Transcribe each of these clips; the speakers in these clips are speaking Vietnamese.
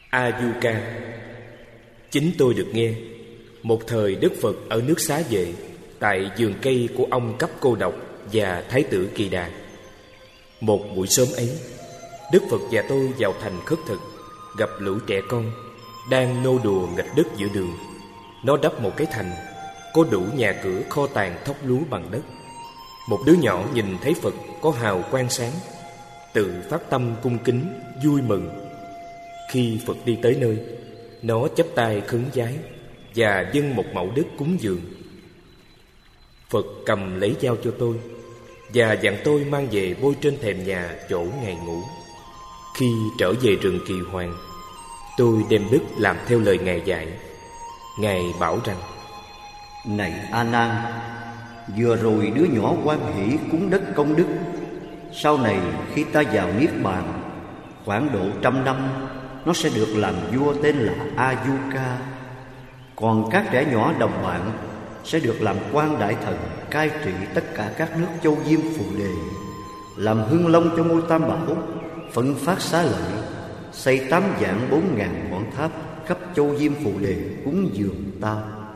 A-du-ca. Chính tôi được nghe, một thời Đức Phật ở nước Xá Vệ, tại vườn cây của ông Cấp Cô Độc và Thái tử Kỳ Đà. Một buổi sớm ấy, Đức Phật và tôi vào thành khất thực, gặp lũ trẻ con đang nô đùa nghịch đất giữa đường. Nó đắp một cái thành, có đủ nhà cửa kho tàng thóc lúa bằng đất. Một đứa nhỏ nhìn thấy Phật có hào quang sáng, tự phát tâm cung kính, vui mừng. Khi Phật đi tới nơi, nó chắp tay khấn vái và dâng một mẩu đất cúng dường. Phật cầm lấy dao cho tôi và dặn tôi mang về bôi trên thềm nhà chỗ Ngài ngủ. Khi trở về rừng Kỳ Hoàng, tôi đem đất làm theo lời Ngài dạy. Ngài bảo rằng: Này A Nan, vừa rồi đứa nhỏ hoan hỷ cúng đất công đức. Sau này khi ta vào niết bàn, khoảng độ 100 năm, nó sẽ được làm vua tên là A-du-ca. Còn các trẻ nhỏ đồng bạn sẽ được làm quan đại thần, cai trị tất cả các nước châu Diêm Phù Đề, làm hương long cho ngôi Tam Bảo, phân phát xá lợi, xây 8.400.000 ngọn tháp khắp châu Diêm Phù Đề cúng dường ta.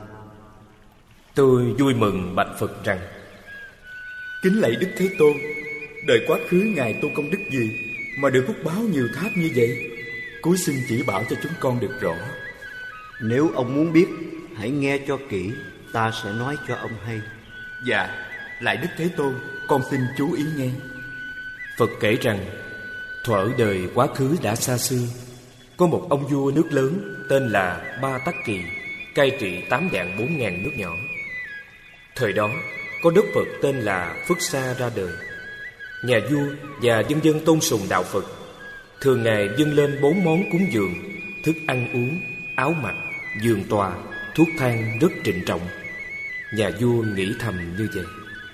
Tôi vui mừng bạch Phật rằng: Kính lạy Đức Thế Tôn, đời quá khứ Ngài tu công đức gì mà được phúc báo nhiều tháp như vậy? Cúi xin chỉ bảo cho chúng con được rõ. Nếu ông muốn biết, hãy nghe cho kỹ, ta sẽ nói cho ông hay. Dạ, lạy Đức Thế Tôn, con xin chú ý nghe. Phật kể rằng, thuở đời quá khứ đã xa xưa, có một ông vua nước lớn tên là Ba Tắc Kỳ, cai trị 8.400.000 nước nhỏ. Thời đó, có Đức Phật tên là Phất Sa ra đời. Nhà vua và dân dân tôn sùng đạo Phật. Thường ngày dâng lên 4 món cúng dường: thức ăn uống, áo mặc, giường tòa, thuốc thang rất trịnh trọng. Nhà vua nghĩ thầm như vậy: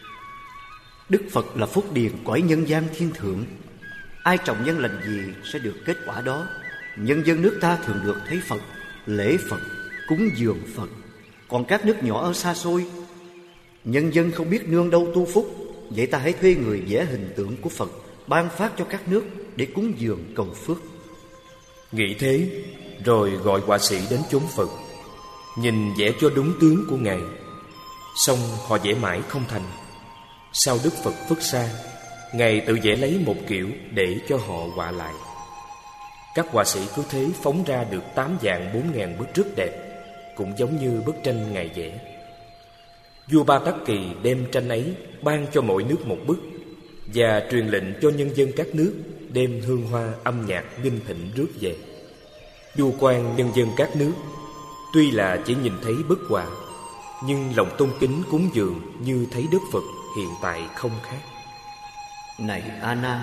Đức Phật là phúc điền cõi nhân gian thiên thượng. Ai trồng nhân lành gì sẽ được kết quả đó. Nhân dân nước ta thường được thấy Phật, lễ Phật, cúng dường Phật. Còn các nước nhỏ ở xa xôi, nhân dân không biết nương đâu tu phúc. Vậy ta hãy thuê người vẽ hình tượng của Phật, ban phát cho các nước để cúng dường cầu phước. Nghĩ thế, rồi gọi họa sĩ đến chốn Phật, nhìn vẽ cho đúng tướng của Ngài. Xong họ vẽ mãi không thành. Sau Đức Phật Phất Sa, Ngài tự vẽ lấy một kiểu để cho họ họa lại. Các họa sĩ cứ thế phóng ra được 8.400.000 bức rất đẹp, cũng giống như bức tranh Ngài vẽ. Vua Ba Tắc Kỳ đem tranh ấy ban cho mỗi nước một bức, và truyền lệnh cho nhân dân các nước đem hương hoa âm nhạc nghinh thịnh rước về. Vua quan nhân dân các nước tuy là chỉ nhìn thấy bức họa, nhưng lòng tôn kính cúng dường như thấy Đức Phật hiện tại không khác. Này A Nan,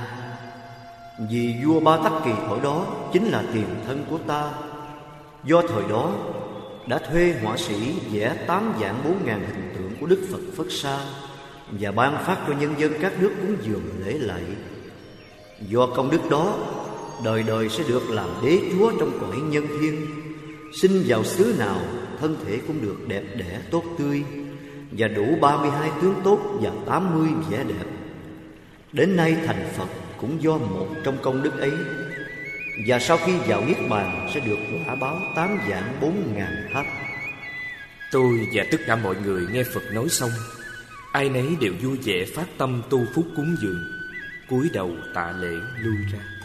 vì vua Ba Tắc Kỳ thời đó chính là tiền thân của ta. Do thời đó đã thuê họa sĩ vẽ 8.400.000 hình tượng của Đức Phật Phất Sa và ban phát cho nhân dân các nước cúng dường lễ lạy. Do công đức đó, đời đời sẽ được làm đế chúa trong cõi nhân thiên. Sinh vào xứ nào, thân thể cũng được đẹp đẽ tốt tươi, và đủ 32 tướng tốt và 80 vẻ đẹp. Đến nay thành Phật cũng do một trong công đức ấy. Và sau khi vào niết bàn sẽ được quả báo 8.400.000 tháp. Tôi và tất cả mọi người nghe Phật nói xong, ai nấy đều vui vẻ phát tâm tu phúc cúng dường, cúi đầu tạ lễ lui ra.